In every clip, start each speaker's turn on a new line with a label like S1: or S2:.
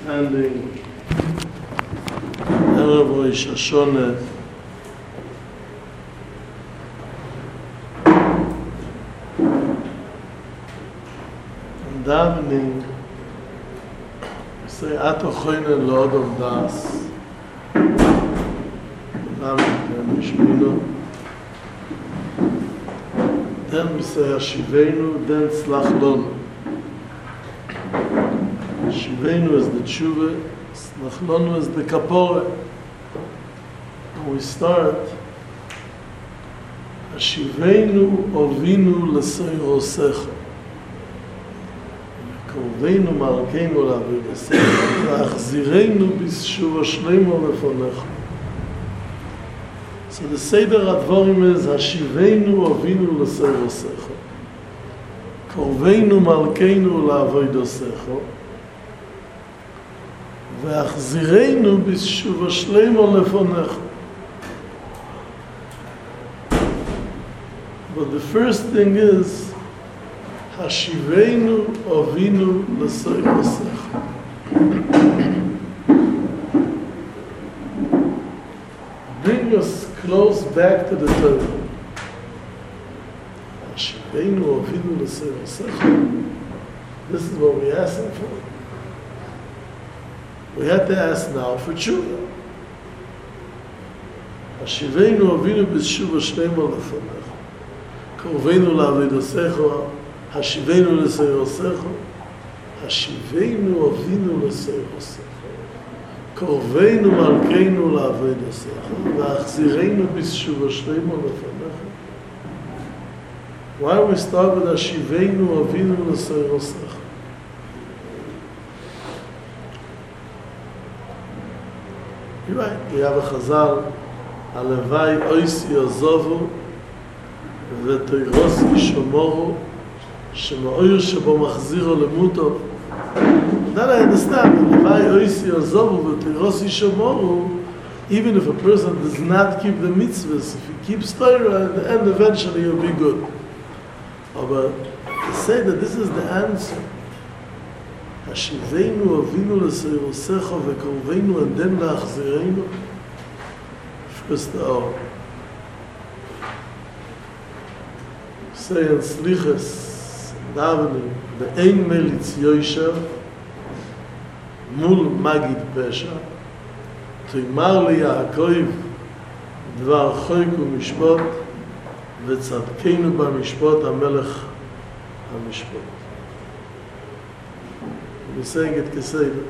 S1: standing Erev Rosh Hashanah and davening, we say Ato Choyne L'Odom Das davening Mishmino. Then we say Hashivenu, then Tzlach Lonu. Hashivenu is the tshuva, Tzlach Lonu is the kapora. And we start Hashivenu Ovinu L'Sei Rosecha V'Korvenu Malkeinu L'Avidesecha V'Achzirenu B'Shuva Shleimo Lefonecha. So the Seder Advarim is Hashivenu Ovinu L'Sei Rosecha Korvenu Malkeinu L'Avidesecha V'Achzirenu B'Shuva Shleimo Lefonecha. But the first thing is Hashivenu Ovinu L'Sei Rosecha. Bring us close back to the Torah. Hashivenu Ovinu L'Sei Rosecha. This is what we're asking for. We have to ask now for tshuva. Hashivenu Ovinu B'Shuva Shleimo Lefonecha. Korvenu L'Avidesecha, Hashivenu L'Sei Rosecha, Hashivenu Ovinu L'Sei Rosecha, Korvenu Malkeinu L'Avidesecha, V'Achzirenu B'Shuva Shleimo Lefonecha. Why we start with Hashivenu Ovinu L'Sei Rosecha? You're right, we have a chazal, Alevai Oisi Yozovu, ותירוס ישמורו שמאויר שבו מחזירו למותו. That I understand. Levai oisi yozovu v'teiros yishomoru. Even if a person does not keep the mitzvahs, if he keeps Torah, at the end eventually he'll be good. But to say that this is the answer, Hashivenu Ovinu L'Sei Rosecha v'Korvenu and then L'Achzirenu. First say in Slichas, davening, Ve'ein melitz Yoshev, mul Magid Pesha, Toimar liYaakov, Dvar Choik u'Mishpot, V'tzadkeinu b'Mishpot, HaMelech HaMishpot. We're saying it Keseda.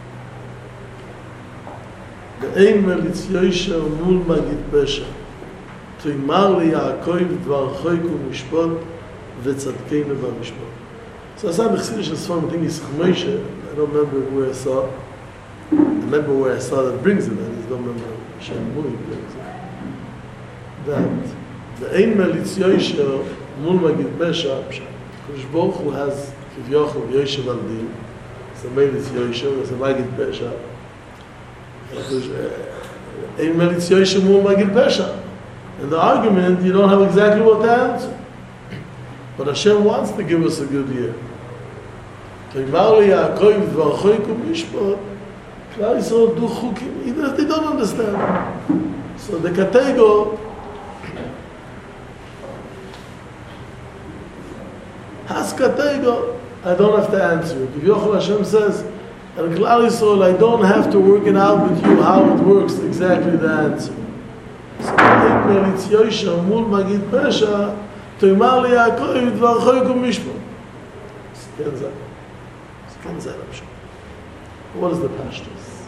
S1: Ve'ein melitz Yoshev, mul Magid Pesha, Toimar liYaakov Dvar Choik u'Mishpot v'tzadkeinu b'Mishpot. So I saw the Chassidus Sform, I think it's Chumoshe, I don't remember where I saw. I remember where I saw that brings it, I just don't remember Shem Mui brings it. That the Ein Melitz Yoshev Mul Magid Pesha, Kodesh Baruch Hu has Kivyochel Yoshev al Din, it's a Melitz Yoshev, it's a Magid Pesha. Ein Melitz Yoshev Mul Magid Pesha. In the argument, you don't have exactly what to answer. But Hashem wants to give us a good year. Toimar liYaakov Dvar Choik u'Mishpot, Klal Yisrael do chukim, even if they don't understand. So the Katego has Katego, I don't have to answer it. If Yochel Hashem says, and Klal Yisrael, I don't have to work it out with you how it works, exactly the answer. Melitz Yoshev mul Magid Pesha, Toimar liYaakov Dvar Choik u'Mishpot. What is the pashtus?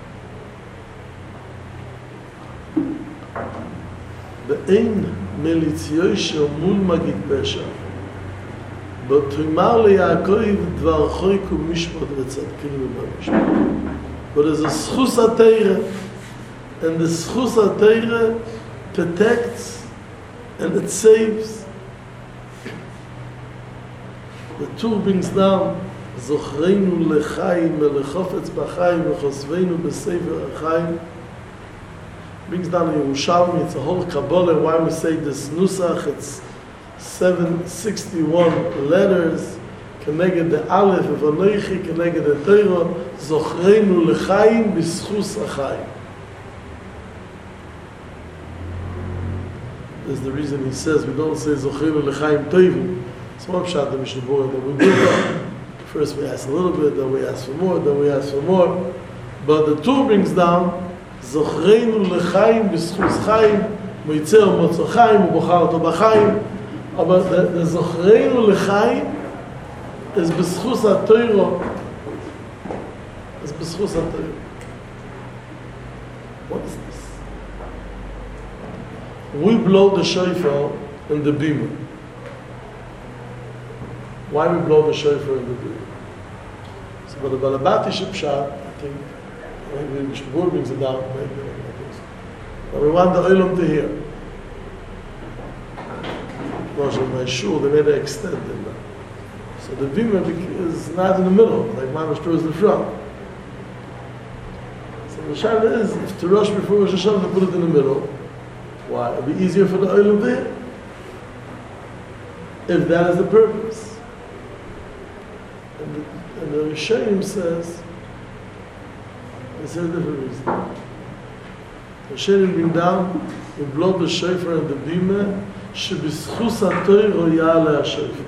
S1: Ve'ein melitz Yoshev mul Magid Pesha, but Toimar liYaakov Dvar Choik u'Mishpot v'tzadkeinu b'Mishpot. But there's a schus HaTeirah, and the schus HaTeirah protects and it saves. The Tur brings down Zochreinu lechaim elechofetz b'chaim v'chosveinu b'sefer hachaim. Brings down Yerushalmi. It's a whole Kabbalah why we say this Nusach. It's 761 letters כנגד האלף ונויכי כנגד התוירו, זוכרנו לחיים בסחוס החיים. That's the reason he says we don't say זוכרנו לחיים טובים. It's one shot that we should boil that we do that. First we ask a little bit, then we ask for more, then we ask for more. But the two brings down זוכרנו לחיים בסחוס חיים, מייצר מוצא חיים ובוחר אותו בחיים. אבל the זוכרנו לחיים is בסחוס התוירו. Is בסחוס התוירו. What is this? We blow the shofar in the bima. Why we blow the shofar in the bima? So, but the Balabati Pshat, I think, maybe Mr. Bur brings it down, maybe like this. But we want the Olam to hear. Because in my shul, they made an extend in that. So the bima is not in the middle, like Mamash Torah is in the front. So the Shana is, if to rush before Rosh Hashanah, they put it in the middle. Why? It'll be easier for the Olam there. If that is the purpose. And the Rishonim says, it's a different reason. The Rishonim bring down, we blow the shofar and the bima, שבזכוס התוירו יעלה השופר.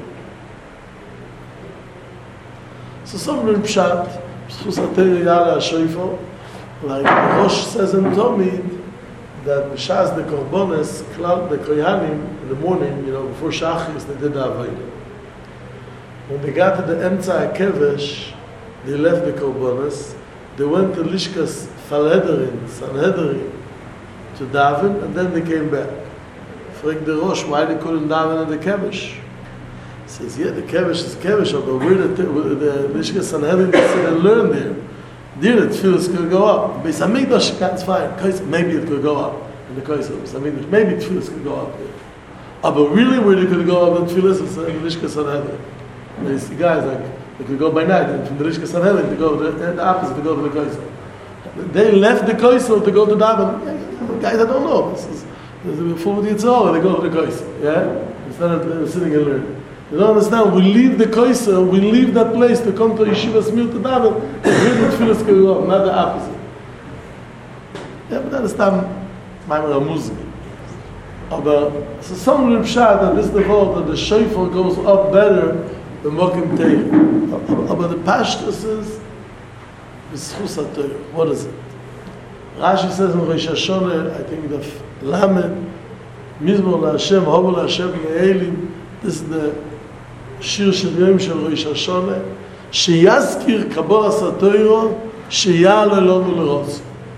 S1: So some bring pshat, בזכוס התוירו יעלה השופר, like the Rosh says in Tomid, that B'shas the Korbones, the Koyanim, in the morning, before Shachris, they did the Avodah. When they got to the Emtza HaKevesh, they left the Korbones, they went to Lishkas Sanhedrin, to daven, and then they came back. Frag the Rosh, why they couldn't daven at the Kevesh? He says, yeah, the Kevesh is Kevesh, but where the Lishkas Sanhedrin sit and learn there. There the tefillas could go up. Beis Hamikdash, it's fine. Maybe it could go up in the Kaisel. Beis Hamikdash, maybe tefillas could go up there. But really, where they could go up the tefillas is in the Lishkas Sanhedrin. And you see guys like they could go by night, and from the Lishkas Sanhedrin to go to the opposite to go to the Kaisel. They left the Kaisel to go to daven. Guys, I don't know. This is before the Yitzhak, they go to the Kaisel. Yeah, instead of sitting and learning. You don't understand, we leave the Kaisel, we leave that place to come to Yeshiva Smil to daven, and here the tefillas can go up, not the opposite. Yeah, but that is time, Maimer HaMuzmi. But, so some Reb Shad, that this is the word that the shofar goes up better than Mokim Teir. But the Pashtus is, B'schus HaTeir. What is it? Rashi says in Rosh Hashanah, I think the Lamed, Mizmor LaHashem, Hobo LaHashem, Me'elim, this is the שיר של יום של ראש השונה, שיזכיר קבולת התורה, שיעלה לנו לרוץ.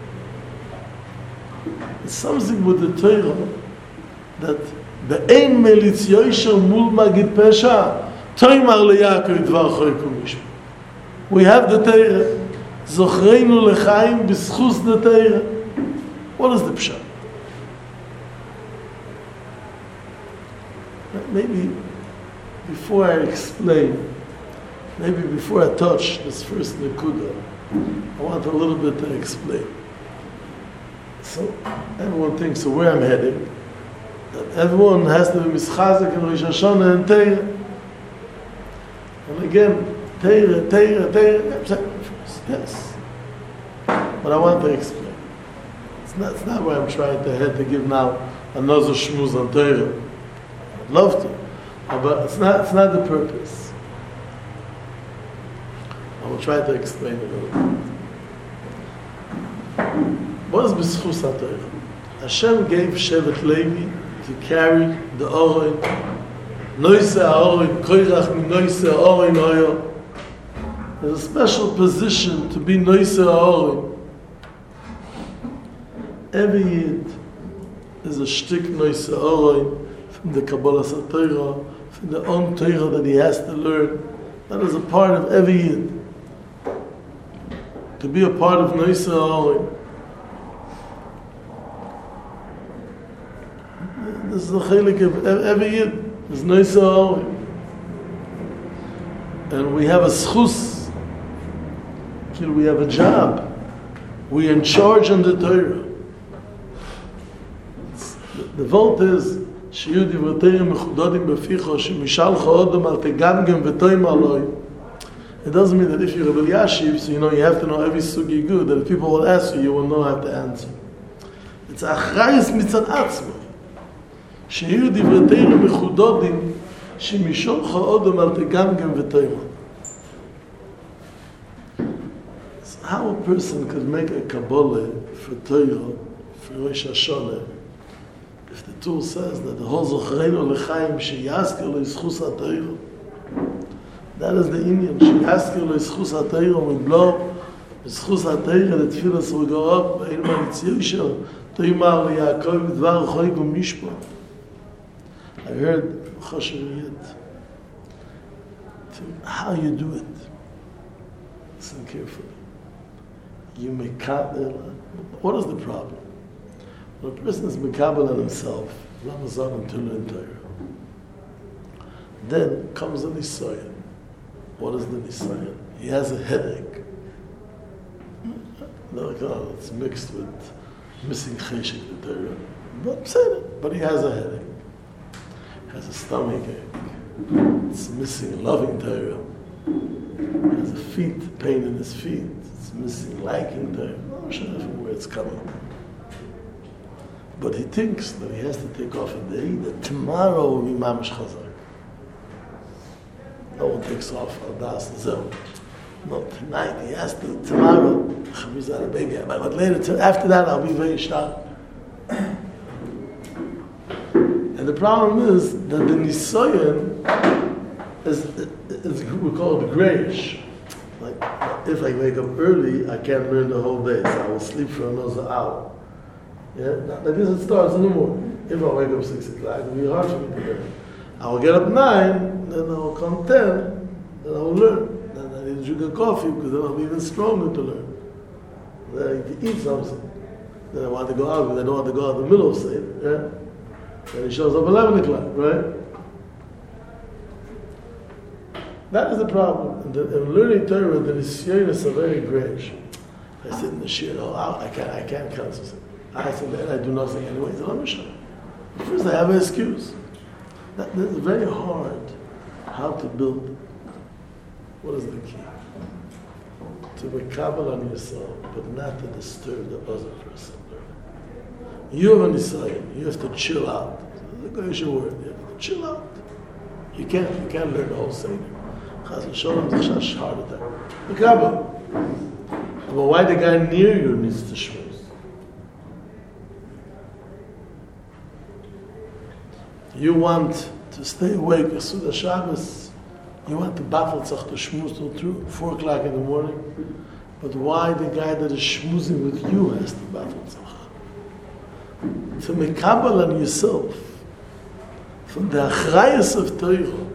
S1: It's something with the Torah that באין מליץ יושר מול מגיד פשע, תאמר ליעקב דבר חוקו משפט. We have the Torah, זוכרנו לחיים בזכות the Torah. What is the pshat? Maybe before I explain, maybe before I touch this first nekuda, I want a little bit to explain. So everyone thinks of where I'm heading. That everyone has to be mischazik in Rosh Hashanah and Teirah. And again, Teirah, yes. But I want to explain. It's not where I'm trying to head to give now another shmuz on Teirah. I'd love to. But it's not the purpose. I will try to explain it a little bit. What is B'schus HaTorah? Hashem gave Shevet Levi to carry the Oren, Noise HaOren, Koirach mi Noise HaOren Oyo. There's a special position to be Noise HaOren. Every Yid is a shtik Noise HaOren from the Kabbalah HaTorah, from the own Torah that he has to learn. That is a part of every Yid. To be a part of Noise HaOren. This is the chelik of every Yid. There's Noise HaOren. And we have a schus. We have a job. We're in charge on the Torah. The vote is שיהיו דברי תורה מחודדים בפיך, שמשלך אודם אל תגמגם ותאמר לו. It doesn't mean that if you're a Rebbe Yashiv, so you have to know every sugi good, that if people will ask you, you will know how to answer. It's achrayus mitzad atzmo. שיהיו דברי תורה מחודדים, שמשלך אודם אל תגמגם ותאמר. How a person could make a Kabbalah for Torah, for Rosh Hashanah, if the Torah says that the whole Zochreinu L'chaim Sheyazker Lo Yischus HaTorah, that is the Indian, Sheyazker Lo Yischus HaTorah, we blow Yischus HaTorah, the Tfilas will go up, Eilman Yitzyoshel, Toimar L'Yaakov, Dvar Choyk U'Mishpat. I heard Choshev how you do it. Listen carefully. You mekabel. What is the problem? When a person is mekabel on himself, Ramazan to learn Torah, then comes the Nisayan. What is the Nisayan? He has a headache. No, it's mixed with missing cheshik the Torah. But he has a headache. Has a stomach ache. It's missing loving Torah. He has a pain in his feet. It's missing liking Torah. I'm not sure from where it's coming. But he thinks that he has to take off a day, that tomorrow will be mamash chazak. No one takes off Adas Zeh. No, tonight he has to. Tomorrow, Chaviz had a baby. But later, after that, I'll be very sharp. And the problem is that the Nisayan is we call it grayish. Like, if I wake up early, I can't learn the whole day, so I will sleep for another hour. Yeah? Like this it starts in the morning. If I wake up 6 o'clock, it will be hard for me to learn. I will get up 9, then I will come 10, then I will learn. Then I need to drink a coffee, because then I'll be even stronger to learn. Then I need to eat something. Then I want to go out, because I don't want to go out in the middle of Seder. Yeah? Then he shows up 11 o'clock, right? That is the problem. In learning Torah, the Nisyonis are very grayish. I sit in the shir, I can't concentrate. I said, then I do nothing anyway. He said, let me show you. First, I have an excuse. That is very hard. How to build. What is the key? To be kabbalah on yourself, but not to disturb the other person. You have a nisayon. You have to chill out. The Goyish word. You have to chill out. You can't learn the whole Seder. Chas v'sholem is a heart attack. The kabbalah. But why the guy near you needs to shmuz? You want to stay awake as soon as Shabbos. You want to battle tzach to shmuz till 4 o'clock in the morning. But why the guy that is shmuzing with you has to battle tzach? To mekabel on yourself from the achrayus of Torah,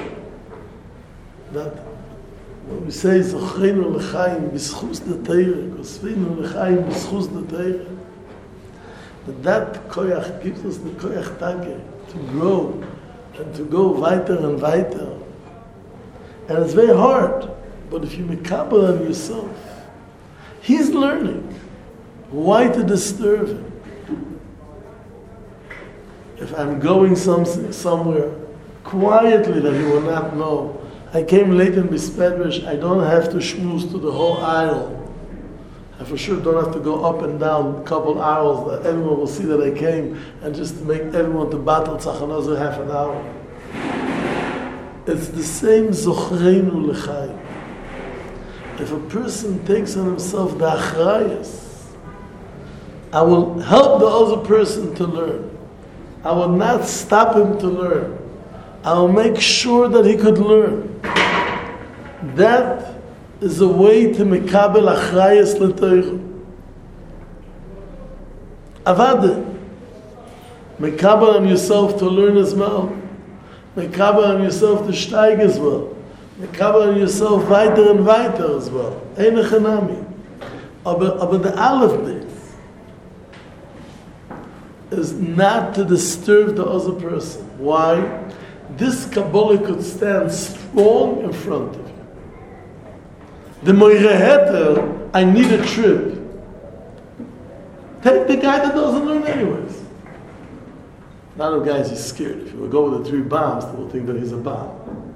S1: that when we say Zochreinu L'chaim b'schus the Torah, Kosveinu L'chaim b'schus the Torah, that koyach gives us the koyach tage to grow and to go weiter and weiter. And it's very hard, but if you mekabel on yourself, he's learning. Why to disturb him? If I'm going somewhere quietly that he will not know, I came late in Bispedrish, I don't have to schmooze to the whole aisle. I for sure don't have to go up and down a couple hours that everyone will see that I came, and just to make everyone to battle tzach another half an hour. It's the same Zochreinu L'chaim. If a person takes on himself the achrayus, I will help the other person to learn. I will not stop him to learn. I will make sure that he could learn. That is a way to mekabel achrayus l'Torah. Avada. Mekabel on yourself to learn as well. Mekabel on yourself to steig as well. Mekabel on yourself weiter and weiter as well. Eine Chanami. Aber the Aleph bit is not to disturb the other person. Why? This Kabbalah could stand strong in front of you. The Moire Heter, I need a trip. Take the guy that doesn't learn anyways. A lot of guys is scared. If you will go with the 3 bombs, they will think that he's a bomb.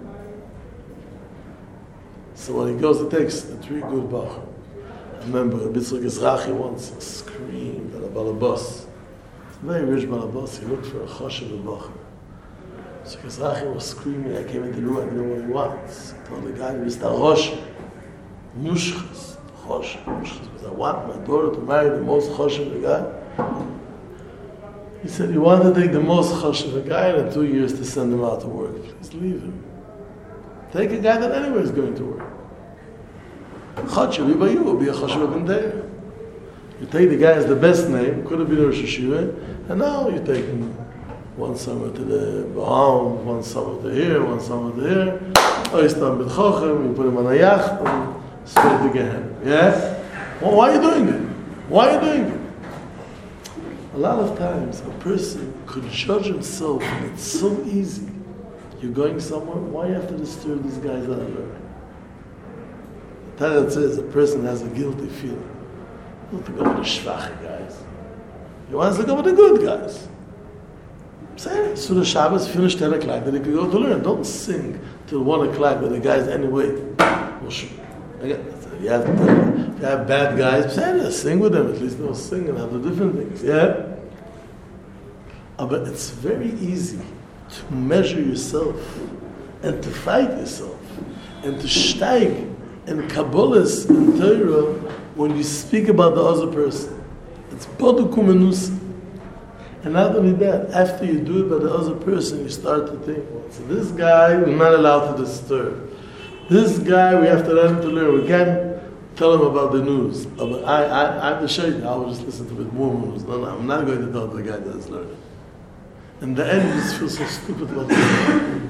S1: So when he goes, he takes the 3 good bachar. I remember Bitzrug Ezrachi once screamed at a balabas. It's a very rich balabas. He looked for a choshev bachar. So Ezrachi was screaming. I came into the room. I didn't know what he wants. I told the guy, Mr. Rosh, Mushchas, choshev, Mushchas. Because I want my daughter to marry the most choshev guy. He said, you want to take the most choshev guy and in 2 years to send him out to work. Please leave him. Take a guy that anywhere is going to work. Choshev by you will be a choshev in there. You take the guy as the best name, could have been a Rosh Hashiva, and now you take him one summer to the Baham, one summer to here, one summer to here. Oh, he's done with Chochem, you put him on a yacht, and straight to Gehenna. Yeah? Well, why are you doing it? Why are you doing it? A lot of times, a person could judge himself, and it's so easy. You're going somewhere, why you have to disturb these guys out of there? The Torah says a person has a guilty feeling. You want to go with the shvache guys. He wants to go with the good guys. Say, so the Shabbos finished 10 o'clock, then he could go to learn. Don't sing till 1 o'clock with the guys anyway. Again, if you have bad guys, say, sing with them. At least they'll sing and have the different things. Yeah? But it's very easy to measure yourself and to fight yourself and to steig in Kabbalah's in Torah when you speak about the other person. It's Bodu Kumenusa. And not only that, after you do it by the other person, you start to think, well, so this guy we're not allowed to disturb. This guy we have to let him to learn. We can't tell him about the news. I have to show you, I will just listen to a bit more news. No, I'm not going to tell the guy that's learning. In the end, you just feel so stupid about it.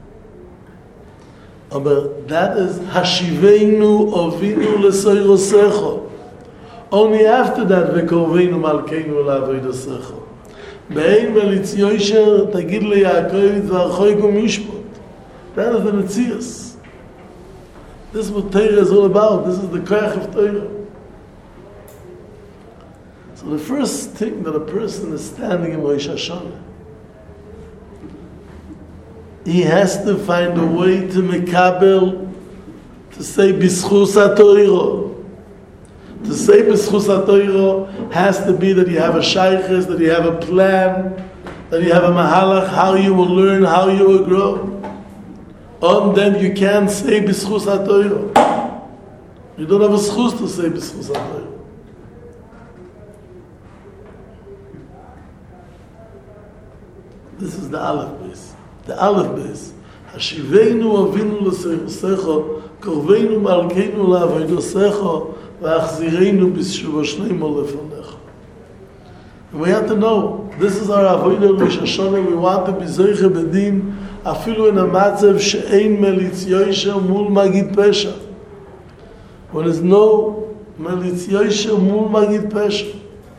S1: But that is Hashiveinu Ovinu L'Soyrosecho. Only after that, V'korveinu Malkeinu L'Avoidosecho. Be'ein Melitziosher Tagid LeYaakov V'archoiku Mishpot. That is the Metzias. This is what Torah is all about. This is the Koach of Torah. So the first thing that a person is standing in Rosh Hashanah, he has to find a way to mekabel, to say B'schus HaTorah. To say B'schus HaTorah has to be that you have a shaykhis, that you have a plan, that you have a mahalach, how you will learn, how you will grow. On them you can't say B'schus HaTorah. You don't have a schus to say B'schus HaTorah. This is the Aleph base. The Aleph base. Hashiveinu Avinu L'Soyrosecho, Korveinu Malkeinu L'Avoidosecho, V'achzireinu B'shuva Shleimo Lefonecho. And we have to know, this is our Avodah Rosh Hashanah. We want to be Zoiche Bedin, afilu in a matzav she'ein melitz yosher mul magid pesha. When there's no melitz yosher mul magid pesha.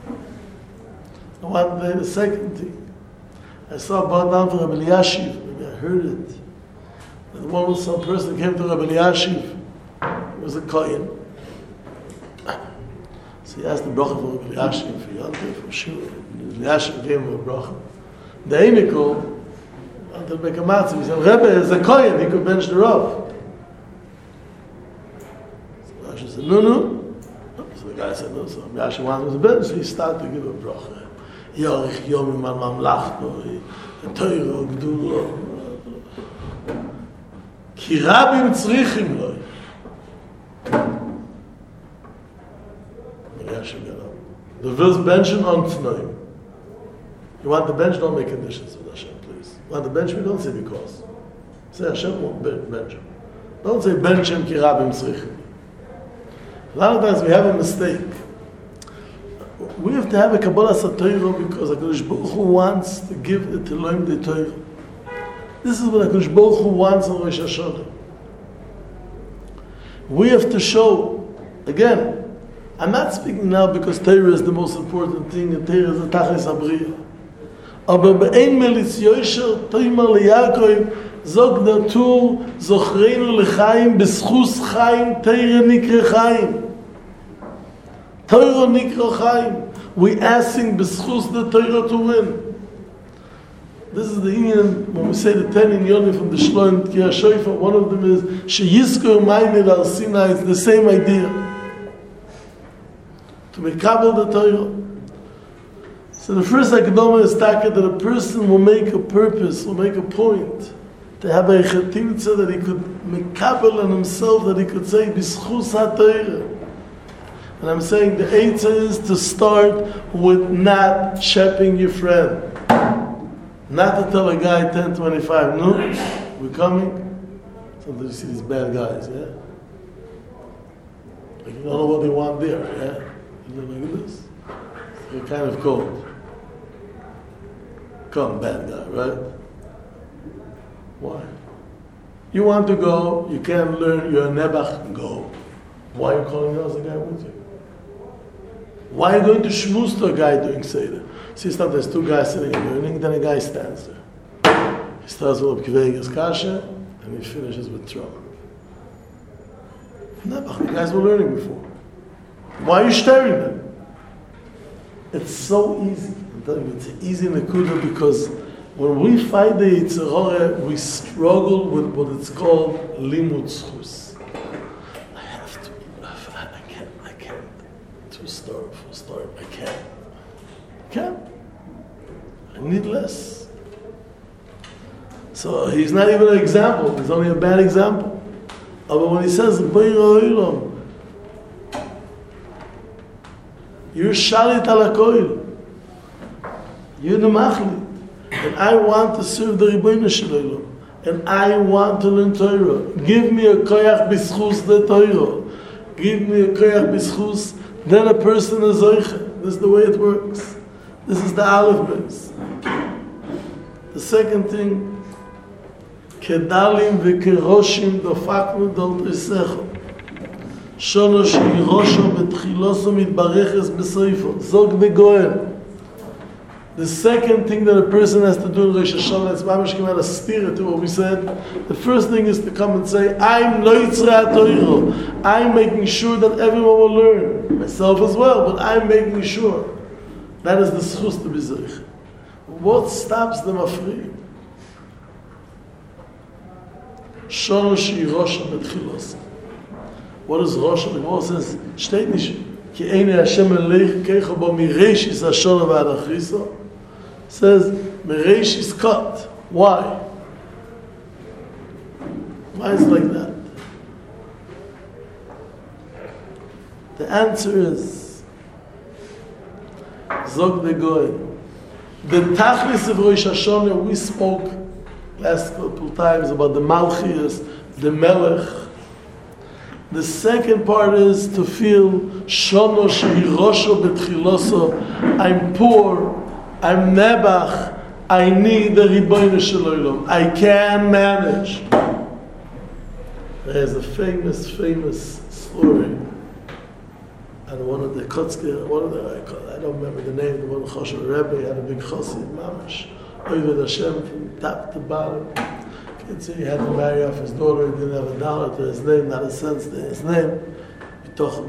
S1: I want to say the second thing. I saw about down for Rabbi Eliashiv. Maybe I heard it. And some person came to Rabbi Eliashiv. He was a Kohen. So he asked the bracha for Rabbi Eliashiv, for Yontif, for Shur. Rabbi Eliashiv gave him a bracha. The Einikel wanted to make a matzah. He said, Rebbe is a Kohen, he could bench the Rav. So Rabbi Eliashiv said, no. So the guy said, no. So Rabbi Eliashiv wanted to bench, so he started to give a bracha. Yorich Yomim al Mamlachto, Torah Gdula. Ki Rabim Tzrichim Loi. The verse benchen on Tnoim. You want the bench, don't make conditions with Hashem, please. You want the bench, we don't say because. Say Hashem won't bench him. Don't say bench him ki Rabim Tzrichim. A lot of times we have a mistake. We have to have a Kabbalah Torah because HaKadosh Baruch Hu wants to give the Elohim the Torah. This is what HaKadosh Baruch Hu wants on Rosh Hashanah. We have to show, again, I'm not speaking now because Torah is the most important thing, and Torah is the Tachlis HaBriya. Aber be'ein melitz yosher toimar leYaakov zog natur zochreinu lechaim b'schus chaim Torah nikre chaim. Torah nikra chaim. We asking b'schus the Torah to win. This is the Indian, when we say the 10 Inyonim from the Shloim Tkiyah Shofar, one of them is Sheyizkor Ma'amid Al Sinai. It's the same idea. To mekabel the Torah. So the first Akdama is that a person will make a purpose, will make a point, to have a chetimtza that he could mekabel on himself, that he could say, B'schus HaTorah. And I'm saying the eitzah is to start with not shepping your friend. Not to tell a guy 10:25, no, we're coming. Sometimes you see these bad guys, yeah? Like you don't know what they want there, yeah? You know, like this. They're kind of cold. Come, bad guy, right? Why? You want to go, you can't learn, you're a nebach, go. Why are you calling us a guy with you? Why are you going to shmuz to a guy doing Seder? See, sometimes there's two guys sitting and learning, then a guy stands there. He starts with Kvegas Kasha, and he finishes with Trump. Nebach, the guys were learning before. Why are you staring them? It's so easy. I'm telling you, it's easy in the Kudah because when we fight the Yetzer Hara, we struggle with what it's called Limud Zchus. I can't. Full start. I can't. I need less. So he's not even an example. He's only a bad example. But when he says, you're shalit ala koil. You're the machlit. And I want to serve the Ribono Shel Olam. And I want to learn Torah. Give me a koyach b'schus the Torah. Give me a koyach b'schus. Then a person is zoiche. This is the way it works. This is the Aleph base. The second thing, kedalim v'keroshim dofaknu dol teisecho. Shono sheirosho betchiloso mitbareches b'soifo. Zog begoel. The second thing that a person has to do in Rosh Hashanah, it's mamish kemat a steer to what we said. The first thing is to come and say, I'm lo yitzrei HaTorah. I'm making sure that everyone will learn. Myself as well, but I'm making sure. That is the schus to be zoich. What stops the mafriim? Shono sheirosha betchilos. What is Rosh? The Gemara says, steht nicht, ki eine Hashem eleich kecha bo mireshis hashona v'ad achrisa. Says, mireshis cut. Why? Why is it like that? The answer is, Zog the Goy. The Tachlis of Rosh Hashanah, we spoke last couple times about the Malchias, the Melech. The second part is to feel Shono Shehirosho Betchiloso. I'm poor, I'm Nebach, I need the Ribono Shel Olam. I can't manage. There's a famous story. And one of the Kotzker, I don't remember the name, the one Choshev Rebbe had a big Chosid, Mamash. Oyved Hashem from top to bottom. Kids say he had to marry off his daughter, he didn't have a dollar to his name, not a cent to his name. Bitochen.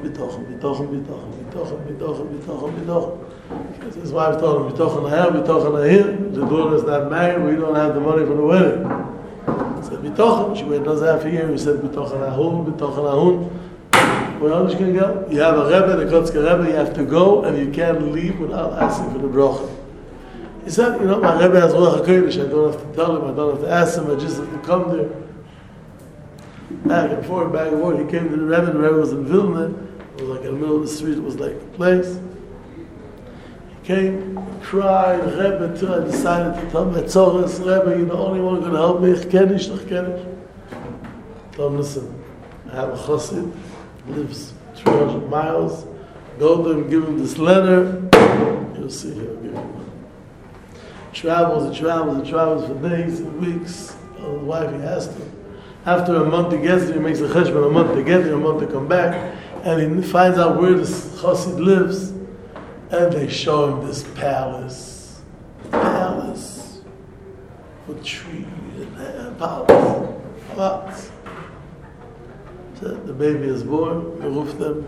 S1: His wife told him, Bitochen here. The daughter is not married, we don't have the money for the wedding. He said, Bitochen. She waited another half a year, he said, Bitochen ahun. Where else can you go? You have a Rebbe, the Kotzker Rebbe, you have to go, and you can't leave without asking for the bracha. He said, my Rebbe has Ruach HaKodesh, I don't have to tell him, I don't have to ask him, I just have to come there. Back and forth. He came to the Rebbe was in Vilna, it was like in the middle of the street, it was like the place. He came, he cried, Rebbe, till I decided to tell him, Rebbe, you're the only one who's going to help me, ich kenne ich. Tell him, listen, I have a chassid, lives 300 miles, go to him, give him this letter, you'll see he'll give him money. Travels for days and weeks. His wife, he asked him. After a month he gets there, he makes a cheshbon, a month to get there, a month to come back, and he finds out where this chassid lives, and they show him this palace with trees and palace. So the baby is born, we roofed them,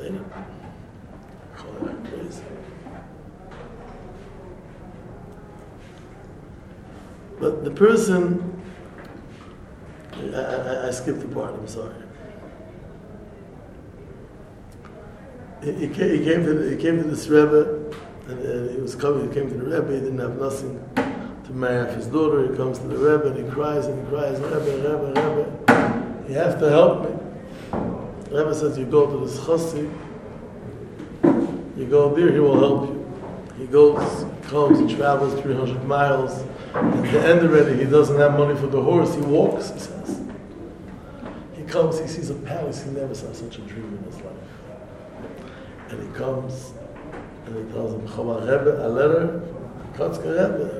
S1: Crazy. But the person, I skipped the part, I'm sorry. He came to this Rebbe, and he was coming. He came to the Rebbe. He didn't have nothing to marry off his daughter. He comes to the Rebbe and he cries, Rebbe, you have to help me. The Rebbe says, you go to this chassid, you go there, he will help you. He goes, comes, he travels 300 miles. At the end already, he doesn't have money for the horse. He walks, he says. He comes, he sees a palace. He never saw such a dream in his life. And he comes, and he tells him, Chava Rebbe, a letter from Kotzker Rebbe.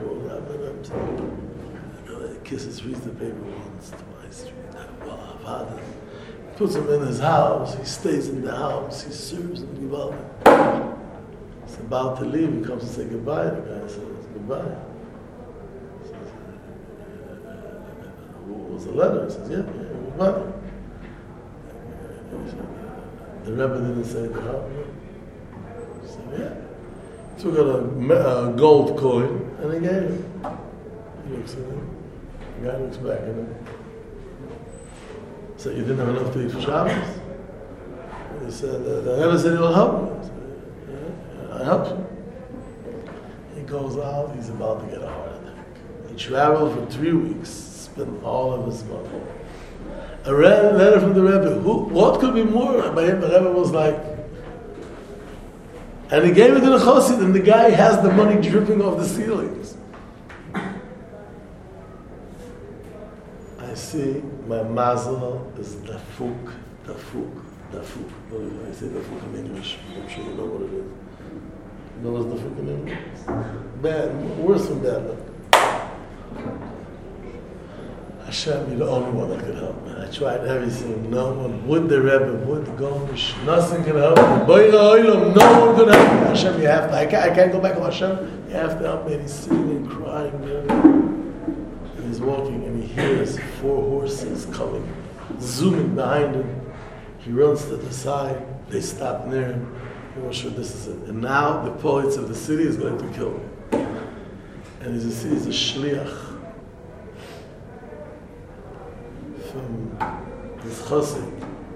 S1: He kisses, reads the paper once, twice, three times. He puts him in his house. He stays in the house. He serves him. He's about to leave. He comes to say goodbye. The guy says, goodbye. He says, what was the letter? He says, yeah, goodbye. The Rebbe didn't say to help me. He said, yeah. Took out a gold coin and he gave him. He looks at him. The guy looks back at him. So you didn't have enough to eat for Shabbos? He said, the Rebbe said he'll help me. I said, yeah, I help you. He goes out, he's about to get a heart attack. He traveled for 3 weeks, spent all of his money. A letter from the Rebbe. What could be more? By him, the Rebbe was like, and he gave it to the chassid, and the guy has the money dripping off the ceilings. I see my mazel is dafuk. I say dafuk in English. I'm sure you know what it is. You know what's dafuk in English? Bad, worse than bad luck. Hashem, you're the only one that could help me. I tried everything. No one, would the Rebbe, would the Gomish, nothing can help me. No one could help me. Hashem, you have to. I can't go back to Hashem. You have to help me. And he's sitting and crying there. And he's walking and he hears 4 horses coming, zooming behind him. He runs to the side. They stop near him. He was sure this is it. And now the poets of the city is going to kill him. And he's a shliach. From this chassid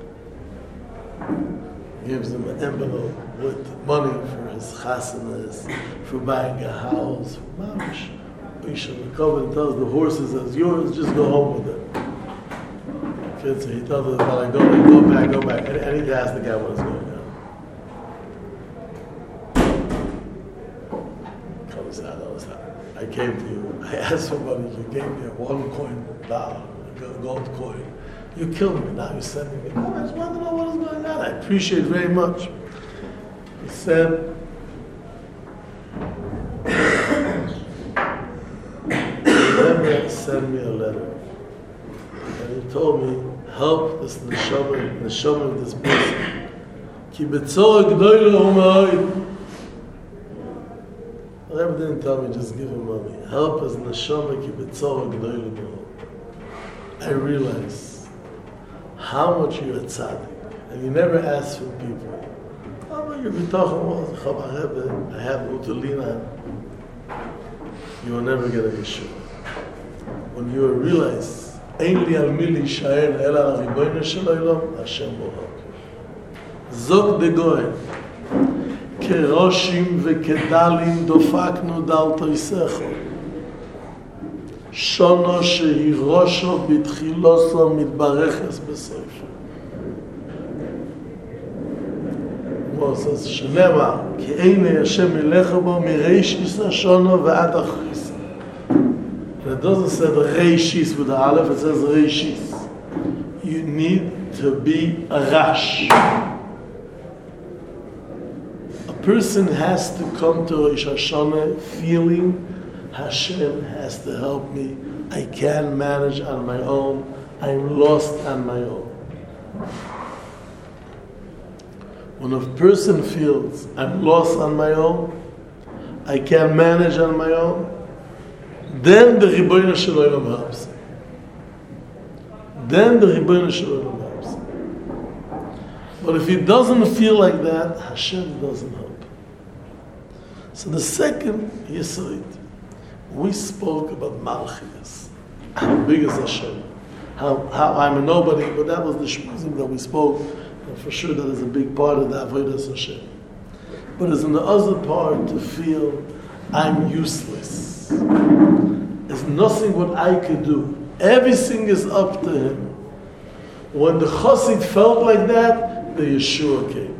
S1: gives him an envelope with money for his chasanas, for buying a house, for mamish. He comes and tells the horses, it's yours, just go home with it. Okay, so he tells them, well, I go back. And I need to ask the guy what's going on. Comes out, I came to you, I asked for money, you gave me a $1 gold coin. You killed me, now you're sending me. No, I just want to know what is going on. I appreciate it very much. He said, Rebbe sent me a letter. And he told me, help this neshama of this person. Ki betzorah gdoila hu ma'od. The Rebbe didn't tell me just give him money. Help his neshama ki betzorah gdoila hu ma'od. I realize how much you're a tzaddik, and you never ask for people. You're talking I have utulina. You will never get a yeshua. When you realize, Ein li al mi l'ishael ela al ribono shel olam, Hashem will help you. Zog de goen, keroshim vekedalim dofaknu dal toisecho. שונו שהיא ראשו בתחילוסו מתברכס בסופו. כמו זה שנאמר, כי אין השם ילך בו מראשיס השונו ועד אחריס. And it doesn't say the reishis with the aleph, it says reishis. You need to be a rash. A person has to come to Rosh Hashanah feeling Hashem has to help me. I can't manage on my own. I'm lost on my own. When a person feels I'm lost on my own, I can't manage on my own, then the Ribono Shel Olam helps. Then the Ribono Shel Olam helps. But if he doesn't feel like that, Hashem doesn't help. So the second Yesod, we spoke about Malchus. How big is Hashem? How I'm a nobody, but that was the shmuzim that we spoke, and for sure that is a big part of the Avodas Hashem. But it's in the other part to feel I'm useless. There's nothing what I could do. Everything is up to him. When the Chassid felt like that, the Yeshua came.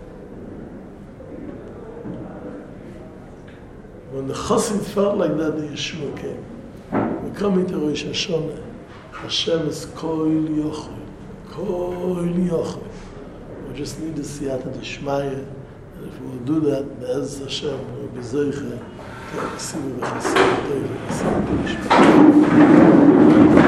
S1: When the Chassid felt like that, the Yeshua came. We're coming to Rosh Hashanah. Hashem is Kol Yochel. Kol Yochel. We just need the Siyata D'Shmaya. And if we'll do that, Be'ez Hashem, we'll be Zeiche. T'aksimu v'chasim, t'aksimu v'chasim.